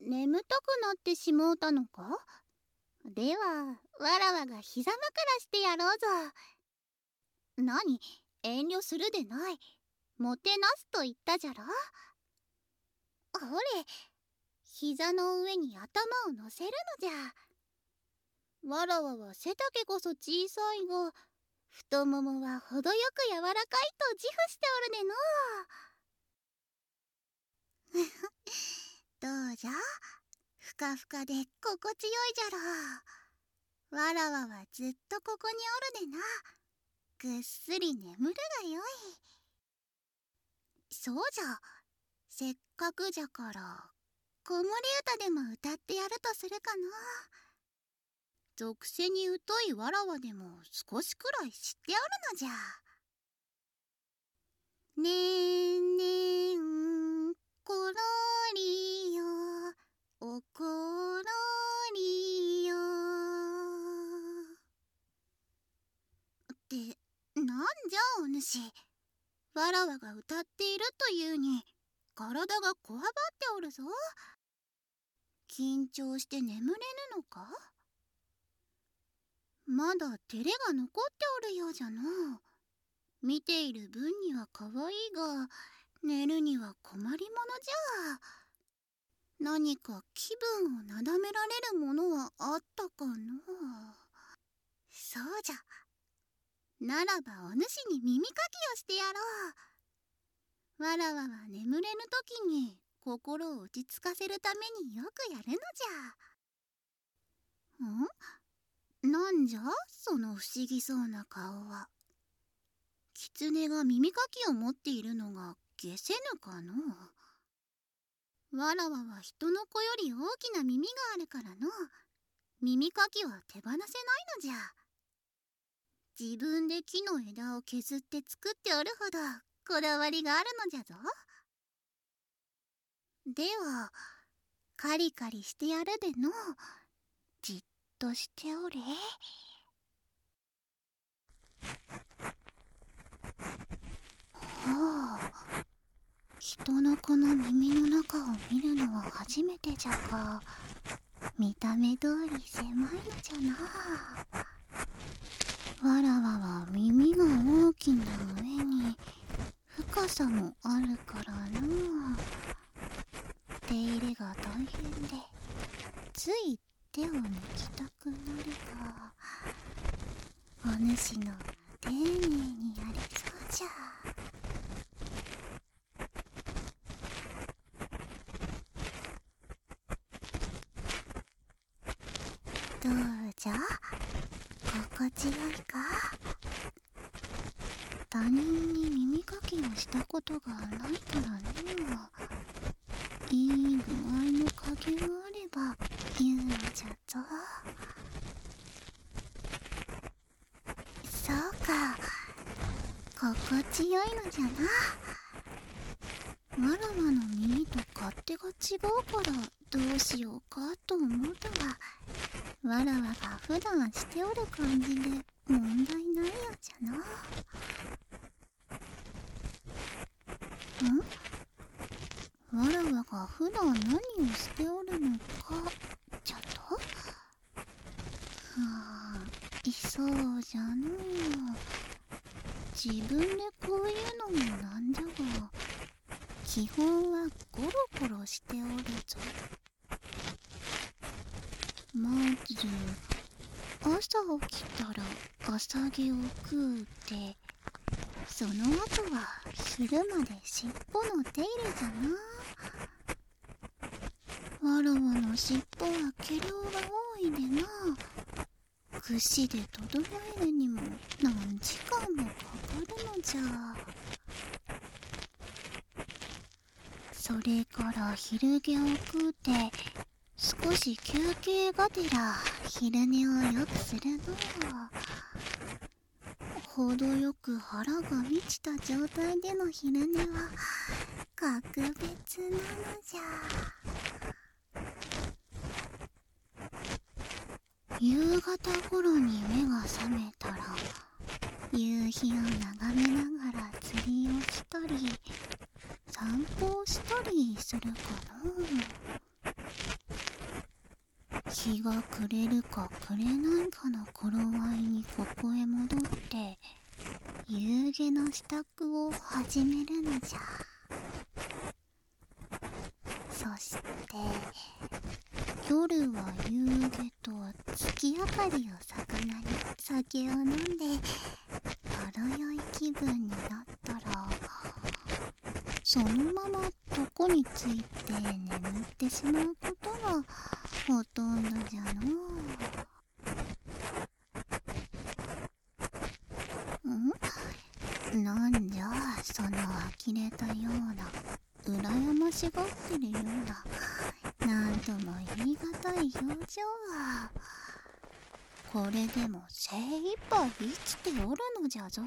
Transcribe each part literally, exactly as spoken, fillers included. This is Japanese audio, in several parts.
眠たくなってしもうたのか？ではわらわが膝枕してやろうぞ。何、遠慮するでない。もてなすと言ったじゃろ。ほれ、膝の上に頭を乗せるのじゃ。わらわは背丈こそ小さいが、太ももは程よく柔らかいと自負しておるでのう。どうじゃ、ふかふかで心地よいじゃろう。わらわはずっとここにおるでな。ぐっすり眠るがよい。そうじゃ、せっかくじゃから子守歌でも歌ってやるとするかの。俗世に疎いわらわでも少しくらい知っておるのじゃ。ねんねんころりよおころりよってなんじゃお主。わらわが歌っているというに体がこわばっておるぞ。緊張して眠れぬのか？まだ照れが残っておるようじゃの。見ている分にはかわいいが、寝るには困りものじゃ。何か気分をなだめられるものはあったかの？そうじゃ、ならばお主に耳かきをしてやろう。わらわは眠れぬ時に心を落ち着かせるためによくやるのじゃ。ん？なんじゃその不思議そうな顔は。狐が耳かきを持っているのが解せぬかの？わらわは人の子より大きな耳があるからの。耳かきは手放せないのじゃ。自分で木の枝を削って作っておるほどこだわりがあるのじゃぞ。ではカリカリしてやるでの。じっとしておれ。はあ、人の子の耳の中を見るのは初めてじゃが、見た目通り狭いのじゃな。わらわは耳が大きな上に深さもあるからな。手入れが大変でつい手を抜きたくなるが、お主の丁寧にやりそうじゃ。どうじゃ、心地よいか？他人に耳かきをしたことがないからね。いい具合の加減があれば言うんじゃぞ。そうか、心地よいのじゃな。わらわの耳と勝手が違うからどうしようかと思うたが、わらわが普段しておる感じで問題ないようじゃな。ん？わらわが普段何をしておるのかじゃと？はあ、いそうじゃのう。自分でこういうのもなんじゃが、基本はゴロゴロしておるぞ。まず朝起きたら朝毛を食うて、その後は昼まで尻尾の手入れじゃな。わらわの尻尾は毛量が多いでな。櫛で整えるにも何時間もかかるのじゃ。それから昼毛を食うて少し休憩がてら昼寝をよくするの。程よく腹が満ちた状態での昼寝は格別なのじゃ。夕方頃に目が覚めたら夕日を眺めながら釣りをしたり散歩をしたりするかのう。 日が暮れるか暮れないかの頃合いにここへ戻って夕げの支度を始めるのじゃ。そして夜は夕げと月明かりを魚に酒を飲んで程よい気分になったら、そのまま床について眠ってしまうことがほとんどじゃのう。ん？なんじゃその呆れたような羨ましがってるような、なんとも言い難い表情は。これでも精一杯生きておるのじゃぞ。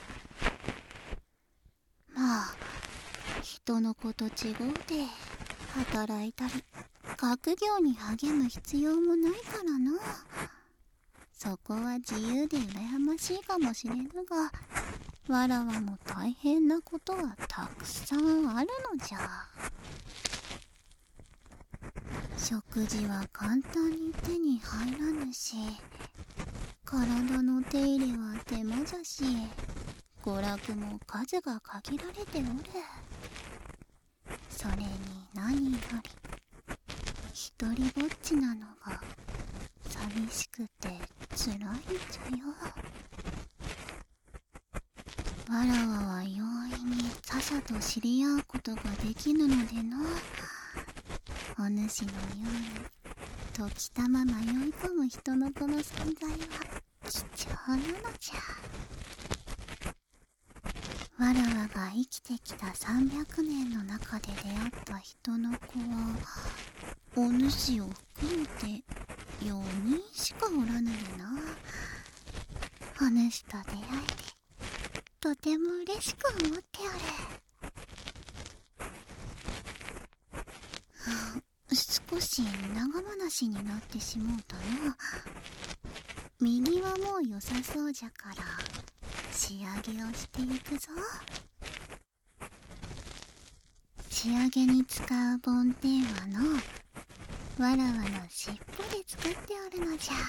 まあ人の子と違うて働いたり学業に励む必要もないからな。そこは自由で羨ましいかもしれぬが、わらわも大変なことはたくさんあるのじゃ。食事は簡単に手に入らぬし、体の手入れは手間じゃし、娯楽も数が限られておる。それに何より一人ぼっちなのが寂しくてつらいんじゃよ。わらわは容易に他者と知り合うことができぬのでの、お主のように時たま迷い込む人の子の存在は貴重なのじゃ。わらわが生きてきたさんびゃくねんの中で出会った人の子は、お主を含めてよにんしかおらぬでな。お主と出会えてとても嬉しく思っておる。少し長話になってしもうたな。右はもう良さそうじゃから仕上げをしていくぞ。仕上げに使う梵天はのわらわの尻尾で作っておるのじゃ。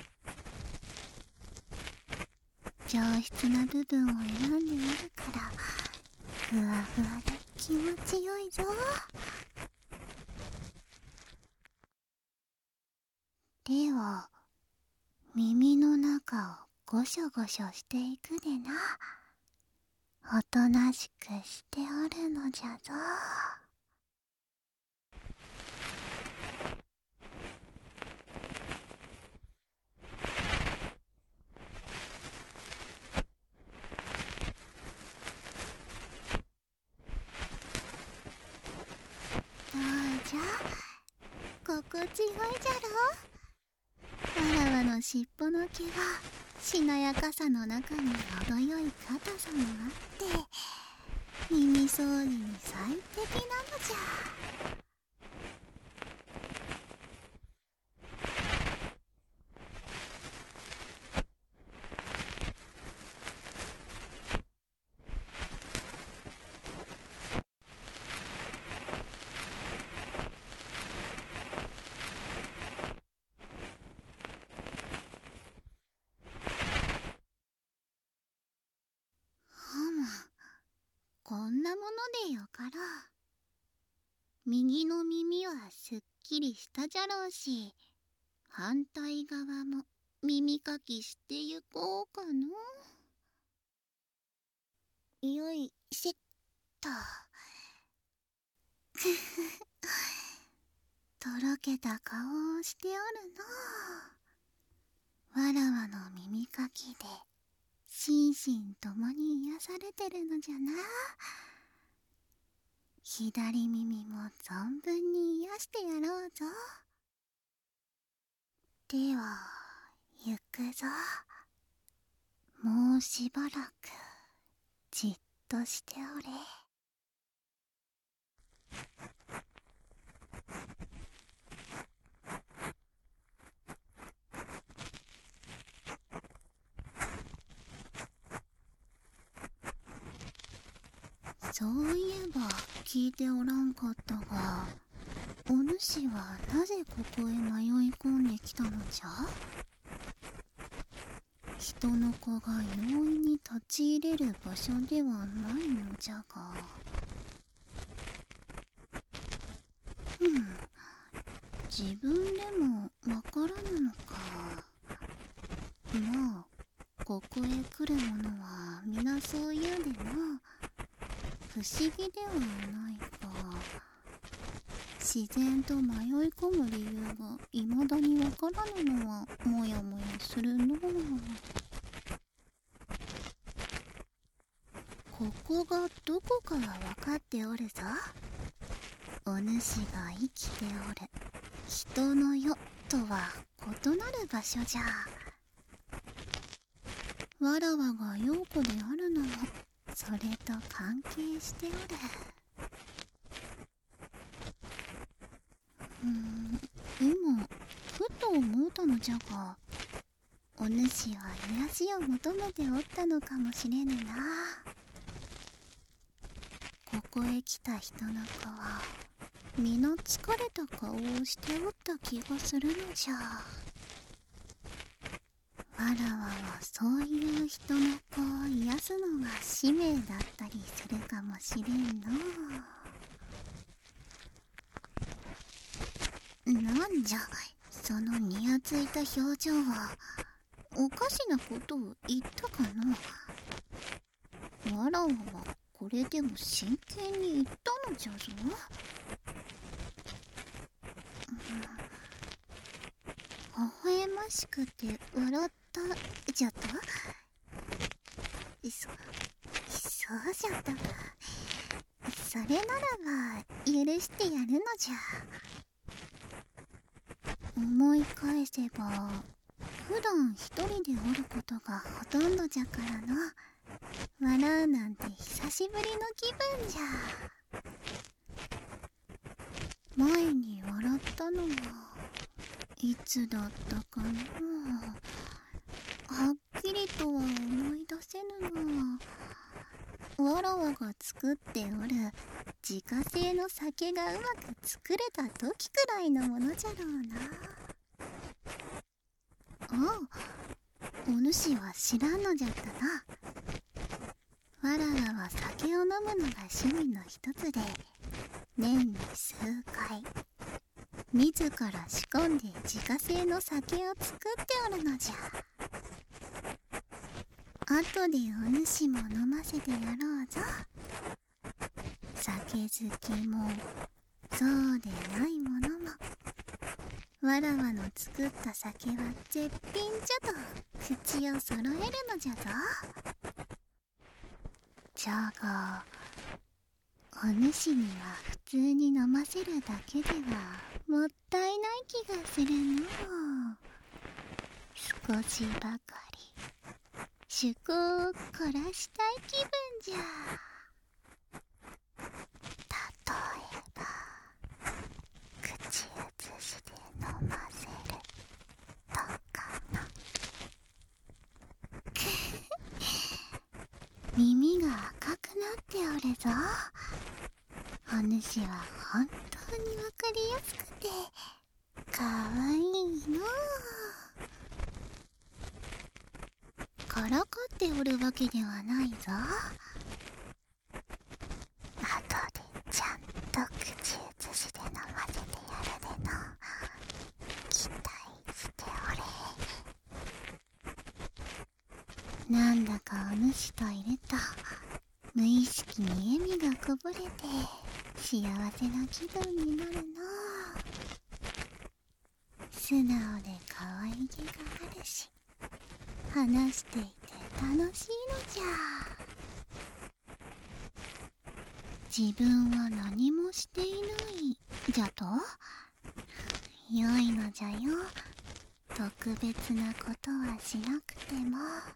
上質な部分を選んでおるからふわふわで気持ちよいぞ。では耳の中をゴショゴショしていくでな。おとなしくしておるのじゃぞ。どうじゃ心地よいじゃろ。わらわの尻尾の毛はしなやかさの中に程よい硬さもあって耳掃除に最適なのじゃ。こんなものでよかろう。右の耳はすっきりしたじゃろうし、反対側も耳かきしてゆこうかの。よいしょっと。くふふ、とろけた顔をしておるの。わらわの耳かきで心身ともに癒されてるのじゃな。左耳も存分に癒してやろうぞ。では行くぞ。もうしばらくじっとしておれ。そういえば聞いておらんかったが、お主主はなぜここへ迷い込んできたのじゃ。人の子が容易に立ち入れる場所ではないのじゃが。ふん、自分でもわからぬのか。まあここへ来る者は皆そう言うでな。不思議ではないが、自然と迷い込む理由が未だにわからぬのはもやもやするのう。ここがどこかはわかっておるぞ。お主が生きておる人の世とは異なる場所じゃ。わらわが陽子であるのもそれと関係しておる。うーん、今ふと思うたのじゃが、お主は癒しを求めておったのかもしれぬな。ここへ来た人の子は皆疲れた顔をしておった気がするのじゃ。わらわはそういう人の子を癒すのが使命だったりするかもしれんのう。なんじゃそのにやついた表情は。おかしなことを言ったかの。わらわはこれでも真剣に言ったのじゃぞ。微笑ましくて笑ったじゃと。そ、そうじゃと。それならば許してやるのじゃ。思い返せば普段一人でおることがほとんどじゃからな。笑うなんて久しぶりの気分じゃ。前に笑ったのはいつだったかな。はっきりとは思い出せぬが、わらわが作っておる自家製の酒がうまく作れた時くらいのものじゃろうな。ああ、お主は知らんのじゃったな。わらわは酒を飲むのが趣味の一つで、年に数回自ら仕込んで自家製の酒を作っておるのじゃ。後でお主も飲ませてやろうぞ。酒好きもそうでないものも、わらわの作った酒は絶品じゃと口を揃えるのじゃぞ。じゃがお主には普通に飲ませるだけではもったいない気がするの。少しばかり趣向を凝らしたい気分じゃ。例えば口移しで飲ませるとかな。耳が赤くなっておるぞ。お主は本当にわかりやすくてかわいいの。からかっておるわけではないぞ。後でちゃんと口移しで飲ませてやるでの。期待しておれ。なんだかお主といると無意識に笑みがこぼれて幸せな気分になるの。素直で可愛げがあるし、話していて楽しいのじゃ。自分は何もしていないじゃと。良いのじゃよ。特別なことはしなくても。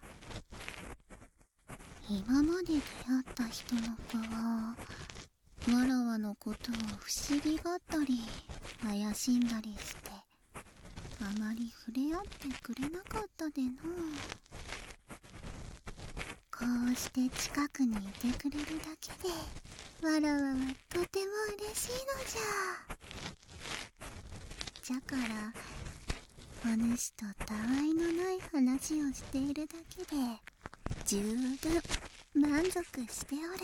今まで出会った人の子はわらわのことを不思議がったり怪しんだりしてあまり触れ合ってくれなかったでの。こうして近くにいてくれるだけでわらわはとても嬉しいのじゃ。 じゃから、お主とたわいのない話をしているだけで十分満足してお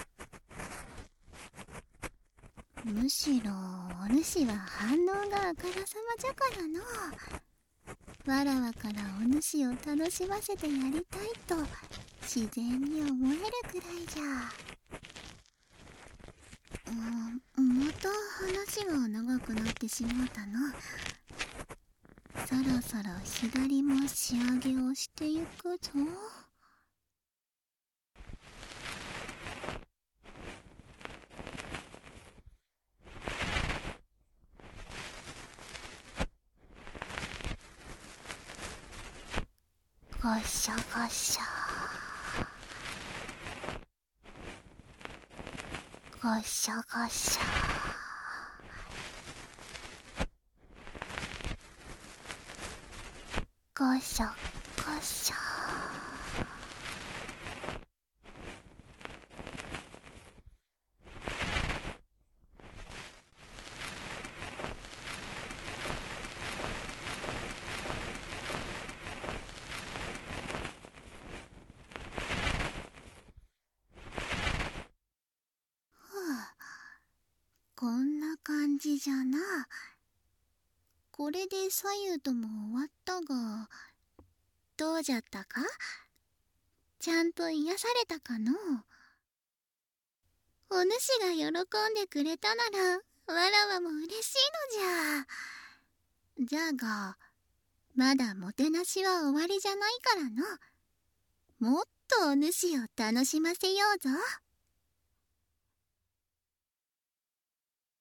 る。むしろお主は反応があからさまじゃからの。わらわからお主を楽しませてやりたいと自然に思えるくらいじゃ。うん、また話が長くなってしまったな。そろそろ左も仕上げをしてゆくぞ。ごしょごしょ、ごしょごしょ、ごしょごしょ。こんな感じじゃな。これで左右とも終わったが、どうじゃったか？ちゃんと癒されたかの？お主が喜んでくれたなら、わらわも嬉しいのじゃ。じゃが、まだもてなしは終わりじゃないからの。もっとお主を楽しませようぞ。